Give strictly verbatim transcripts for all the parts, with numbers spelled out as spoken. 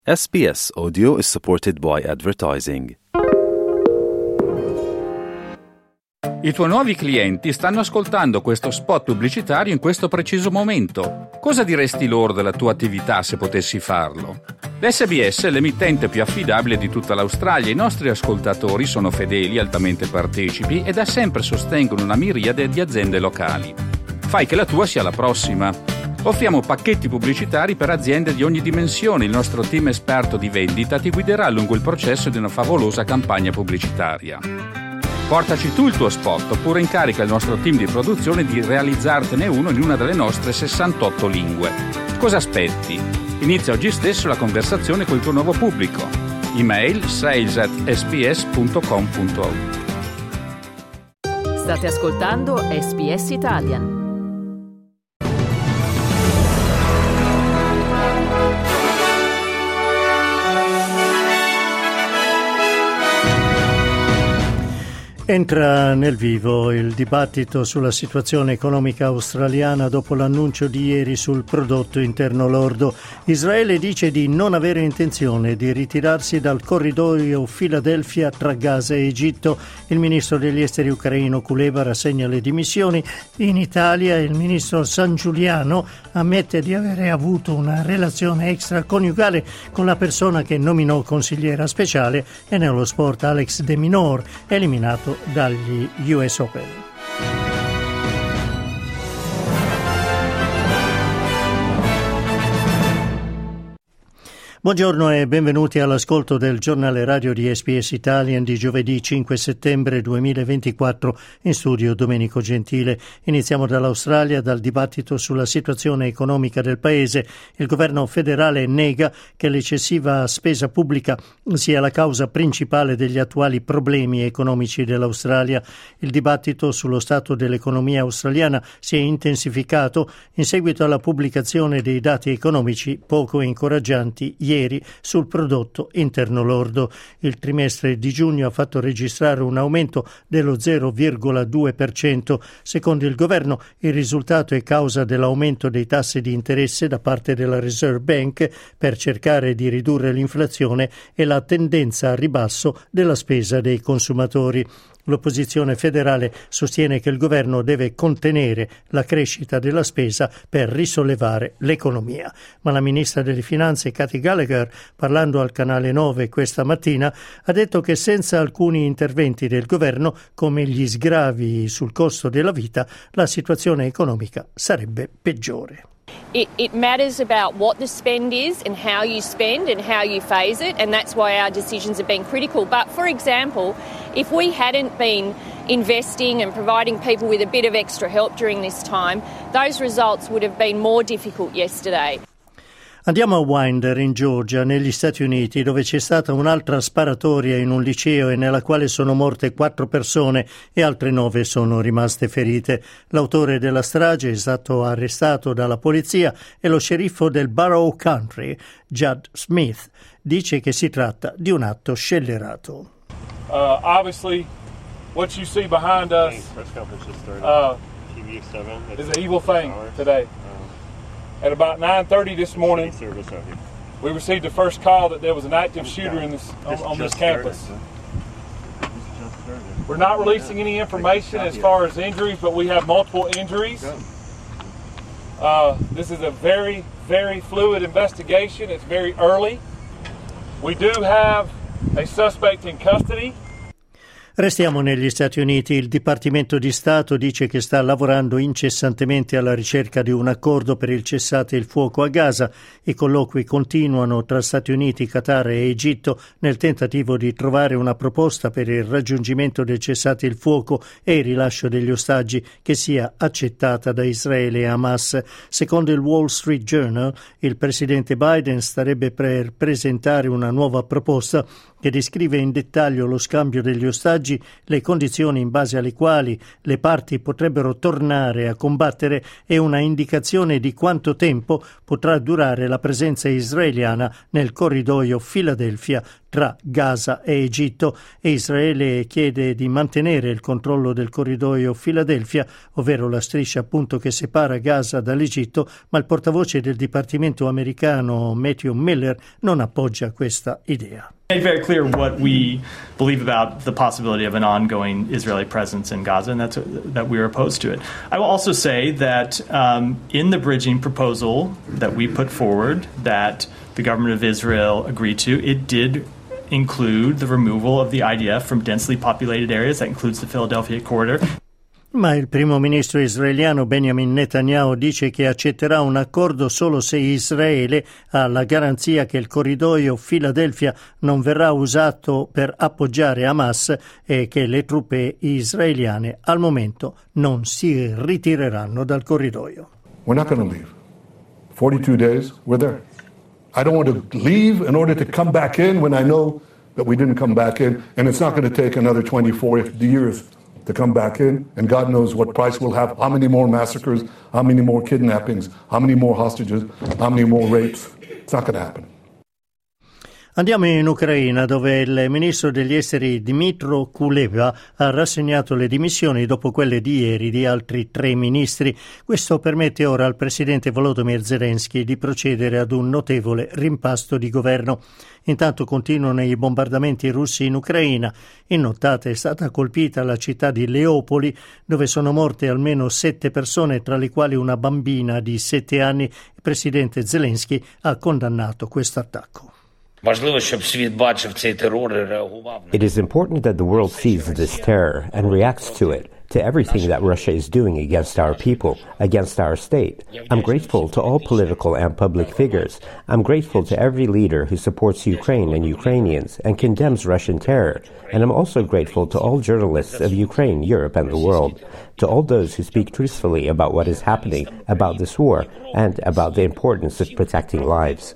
S B S Audio is supported by advertising. I tuoi nuovi clienti stanno ascoltando questo spot pubblicitario in questo preciso momento. Cosa diresti loro della tua attività se potessi farlo? L'S B S è l'emittente più affidabile di tutta l'Australia. I nostri ascoltatori sono fedeli, altamente partecipi e da sempre sostengono una miriade di aziende locali. Fai che la tua sia la prossima. Offriamo pacchetti pubblicitari per aziende di ogni dimensione. Il nostro team esperto di vendita ti guiderà lungo il processo di una favolosa campagna pubblicitaria. Portaci tu il tuo spot oppure incarica il nostro team di produzione di realizzartene uno in una delle nostre sessantotto lingue. Cosa aspetti? Inizia oggi stesso la conversazione col tuo nuovo pubblico. Email sales at s b s punto com punto a u. State ascoltando S B S Italian. Entra nel vivo il dibattito sulla situazione economica australiana dopo l'annuncio di ieri sul prodotto interno lordo. Israele dice di non avere intenzione di ritirarsi dal corridoio Philadelphia tra Gaza e Egitto. Il ministro degli esteri ucraino Kuleba rassegna le dimissioni. In Italia il ministro San Giuliano ammette di avere avuto una relazione extraconiugale con la persona che nominò consigliera speciale, e nello sport Alex De Minaur eliminato dagli U S Open. Buongiorno e benvenuti all'ascolto del giornale radio di S B S Italian di giovedì cinque settembre duemilaventiquattro, in studio Domenico Gentile. Iniziamo dall'Australia, dal dibattito sulla situazione economica del paese. Il governo federale nega che l'eccessiva spesa pubblica sia la causa principale degli attuali problemi economici dell'Australia. Il dibattito sullo stato dell'economia australiana si è intensificato in seguito alla pubblicazione dei dati economici poco incoraggianti ieri sul prodotto interno lordo. Il trimestre di giugno ha fatto registrare un aumento dello zero virgola due per cento. Secondo il governo, il risultato è causa dell'aumento dei tassi di interesse da parte della Reserve Bank per cercare di ridurre l'inflazione e la tendenza a ribasso della spesa dei consumatori. L'opposizione federale sostiene che il governo deve contenere la crescita della spesa per risollevare l'economia. Ma la ministra delle Finanze Kathy Gallagher, parlando al canale nove questa mattina, ha detto che senza alcuni interventi del governo, come gli sgravi sul costo della vita, la situazione economica sarebbe peggiore. It, it matters about what the spend is and how you spend and how you phase it, and that's why our decisions have been critical. But, for example, if we hadn't been investing and providing people with a bit of extra help during this time, those results would have been more difficult yesterday. Andiamo a Winder, in Georgia, negli Stati Uniti, dove c'è stata un'altra sparatoria in un liceo e nella quale sono morte quattro persone e altre nove sono rimaste ferite. L'autore della strage è stato arrestato dalla polizia e lo sceriffo del Borough Country, Judd Smith, dice che si tratta di un atto scellerato. Uh, obviously, what you see behind us uh, is an evil thing today. At about nine thirty this morning, we received the first call that there was an active shooter in this, on, on this campus. We're not releasing any information as far as injuries, but we have multiple injuries. Uh, this is a very, very fluid investigation. It's very early. We do have a suspect in custody. Restiamo negli Stati Uniti. Il Dipartimento di Stato dice che sta lavorando incessantemente alla ricerca di un accordo per il cessate il fuoco a Gaza. I colloqui continuano tra Stati Uniti, Qatar e Egitto nel tentativo di trovare una proposta per il raggiungimento del cessate il fuoco e il rilascio degli ostaggi che sia accettata da Israele e Hamas. Secondo il Wall Street Journal, il presidente Biden starebbe per presentare una nuova proposta che descrive in dettaglio lo scambio degli ostaggi oggi le condizioni in base alle quali le parti potrebbero tornare a combattere e una indicazione di quanto tempo potrà durare la presenza israeliana nel corridoio Philadelphia tra Gaza e Egitto, e Israele chiede di mantenere il controllo del corridoio Philadelphia, ovvero la striscia appunto che separa Gaza dall'Egitto, ma il portavoce del Dipartimento americano Matthew Miller non appoggia questa idea. Made very clear what we believe about the possibility of an ongoing Israeli presence in Gaza, and that's that we are opposed to it. I will also say that um, in the bridging proposal that we put forward, that the government of Israel agreed to, it did include the removal of the I D F from densely populated areas. That includes the Philadelphia corridor. Ma il primo ministro israeliano Benjamin Netanyahu dice che accetterà un accordo solo se Israele ha la garanzia che il corridoio Philadelphia non verrà usato per appoggiare Hamas e che le truppe israeliane al momento non si ritireranno dal corridoio. We're not going to leave. forty-two days, we're there. I don't want to leave in order to come back in when I know that we didn't come back in, and it's not going to take another twenty-four years to come back in, and God knows what price we'll have, how many more massacres, how many more kidnappings, how many more hostages, how many more rapes. It's not going to happen. Andiamo in Ucraina, dove il ministro degli esteri Dmytro Kuleba ha rassegnato le dimissioni dopo quelle di ieri di altri tre ministri. Questo permette ora al presidente Volodymyr Zelensky di procedere ad un notevole rimpasto di governo. Intanto continuano i bombardamenti russi in Ucraina. In nottata è stata colpita la città di Leopoli, dove sono morte almeno sette persone, tra le quali una bambina di sette anni. Il presidente Zelensky ha condannato questo attacco. It is important that the world sees this terror and reacts to it, to everything that Russia is doing against our people, against our state. I'm grateful to all political and public figures. I'm grateful to every leader who supports Ukraine and Ukrainians and condemns Russian terror. And I'm also grateful to all journalists of Ukraine, Europe, and the world, to all those who speak truthfully about what is happening, about this war, and about the importance of protecting lives.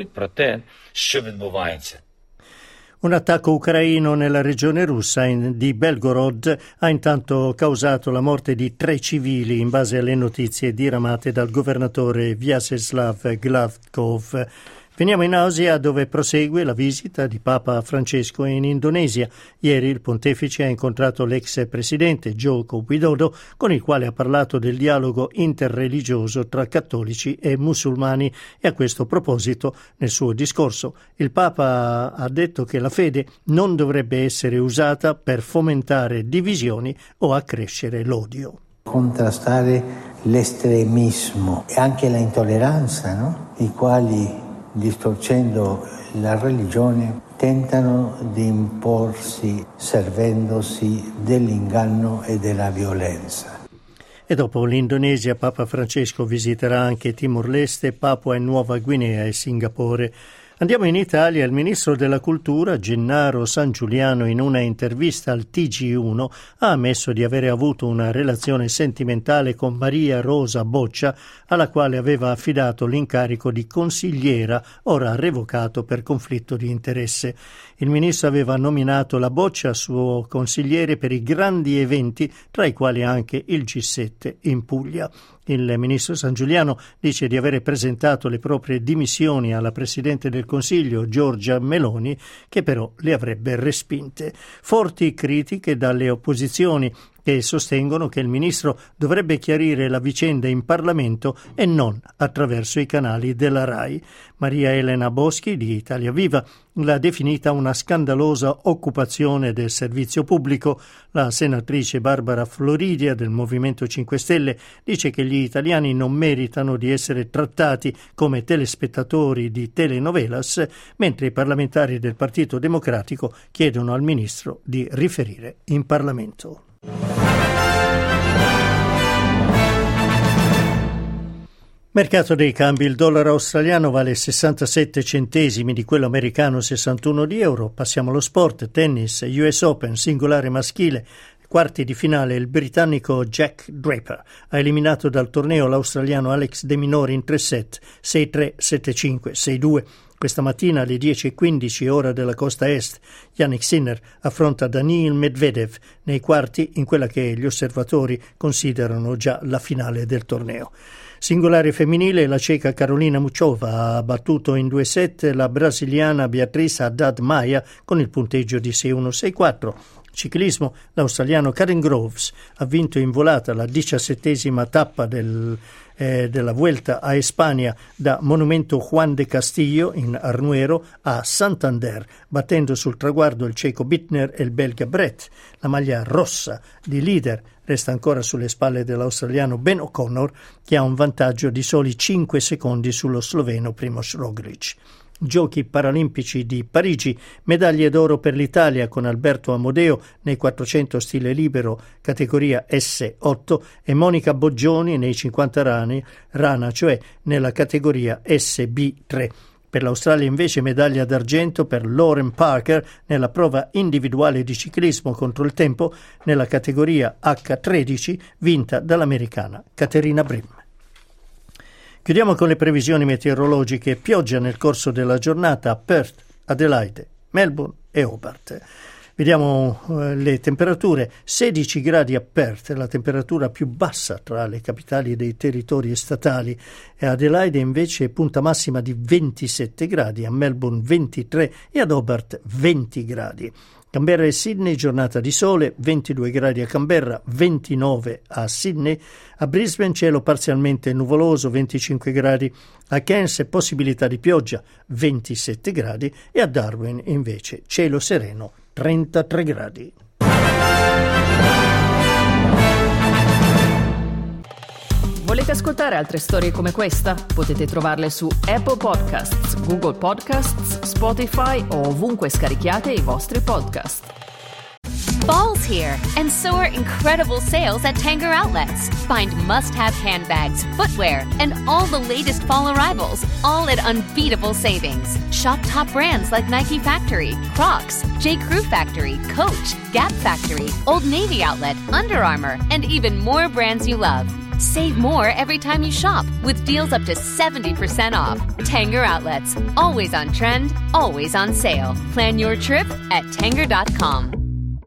Un attacco ucraino nella regione russa di Belgorod ha intanto causato la morte di tre civili, in base alle notizie diramate dal governatore Vyacheslav Gladkov. Veniamo in Asia, dove prosegue la visita di Papa Francesco in Indonesia. Ieri il pontefice ha incontrato l'ex presidente Joko Widodo, con il quale ha parlato del dialogo interreligioso tra cattolici e musulmani, e a questo proposito nel suo discorso il Papa ha detto che la fede non dovrebbe essere usata per fomentare divisioni o accrescere l'odio. Contrastare l'estremismo e anche la intolleranza, no? I quali, distorcendo la religione, tentano di imporsi servendosi dell'inganno e della violenza. E dopo l'Indonesia, Papa Francesco visiterà anche Timor-Leste, Papua e Nuova Guinea e Singapore. Andiamo in Italia. Il ministro della Cultura, Gennaro San Giuliano, in una intervista al T G uno, ha ammesso di avere avuto una relazione sentimentale con Maria Rosa Boccia, alla quale aveva affidato l'incarico di consigliera, ora revocato per conflitto di interesse. Il ministro aveva nominato la Boccia suo consigliere per i grandi eventi, tra i quali anche il G sette in Puglia. Il ministro San Giuliano dice di avere presentato le proprie dimissioni alla Presidente del Consiglio, Giorgia Meloni, che però le avrebbe respinte. Forti critiche dalle opposizioni, che sostengono che il ministro dovrebbe chiarire la vicenda in Parlamento e non attraverso i canali della RAI. Maria Elena Boschi di Italia Viva l'ha definita una scandalosa occupazione del servizio pubblico. La senatrice Barbara Floridia del Movimento cinque Stelle dice che gli italiani non meritano di essere trattati come telespettatori di telenovelas, mentre i parlamentari del Partito Democratico chiedono al ministro di riferire in Parlamento. Mercato dei cambi: il dollaro australiano vale sessantasette centesimi di quello americano, sessantuno di euro. Passiamo allo sport. Tennis, U S Open singolare maschile. Quarti di finale, il britannico Jack Draper ha eliminato dal torneo l'australiano Alex De Minaur in tre set, sei tre, sette cinque, sei due. Questa mattina alle dieci e quindici ora della costa est, Jannik Sinner affronta Daniil Medvedev nei quarti in quella che gli osservatori considerano già la finale del torneo. Singolare femminile, la ceca Karolina Muchova ha battuto in due set la brasiliana Beatriz Haddad Maia con il punteggio di sei uno sei quattro. Ciclismo, l'australiano Karen Groves ha vinto in volata la diciassettesima tappa del, eh, della Vuelta a España da Monumento Juan de Castillo in Arnuero a Santander, battendo sul traguardo il ceco Bittner e il belga Brett. La maglia rossa di leader resta ancora sulle spalle dell'australiano Ben O'Connor, che ha un vantaggio di soli cinque secondi sullo sloveno Primož Roglič. Giochi paralimpici di Parigi, medaglie d'oro per l'Italia con Alberto Amodeo nei quattrocento stile libero categoria S otto e Monica Boggioni nei cinquanta rani, rana, cioè nella categoria S B tre. Per l'Australia invece medaglia d'argento per Lauren Parker nella prova individuale di ciclismo contro il tempo nella categoria H tredici vinta dall'americana Caterina Brim. Chiudiamo con le previsioni meteorologiche. Pioggia nel corso della giornata a Perth, Adelaide, Melbourne e Hobart. Vediamo eh, le temperature. sedici gradi a Perth, la temperatura più bassa tra le capitali dei territori statali, e Adelaide invece punta massima di ventisette gradi, a Melbourne ventitré e ad Hobart venti gradi. Canberra e Sydney, giornata di sole, ventidue gradi a Canberra, ventinove a Sydney. A Brisbane cielo parzialmente nuvoloso, venticinque gradi. A Cairns possibilità di pioggia, ventisette gradi. E a Darwin invece cielo sereno, trentatré gradi. Volete ascoltare altre storie come questa? Potete trovarle su Apple Podcasts, Google Podcasts, Spotify o ovunque scarichiate i vostri podcast. Fall's here, and so are incredible sales at Tanger Outlets. Find must-have handbags, footwear, and all the latest fall arrivals, all at unbeatable savings. Shop top brands like Nike Factory, Crocs, J. Crew Factory, Coach, Gap Factory, Old Navy Outlet, Under Armour, and even more brands you love. Save more every time you shop with deals up to seventy percent off. Tanger Outlets, always on trend, always on sale. Plan your trip at tanger dot com.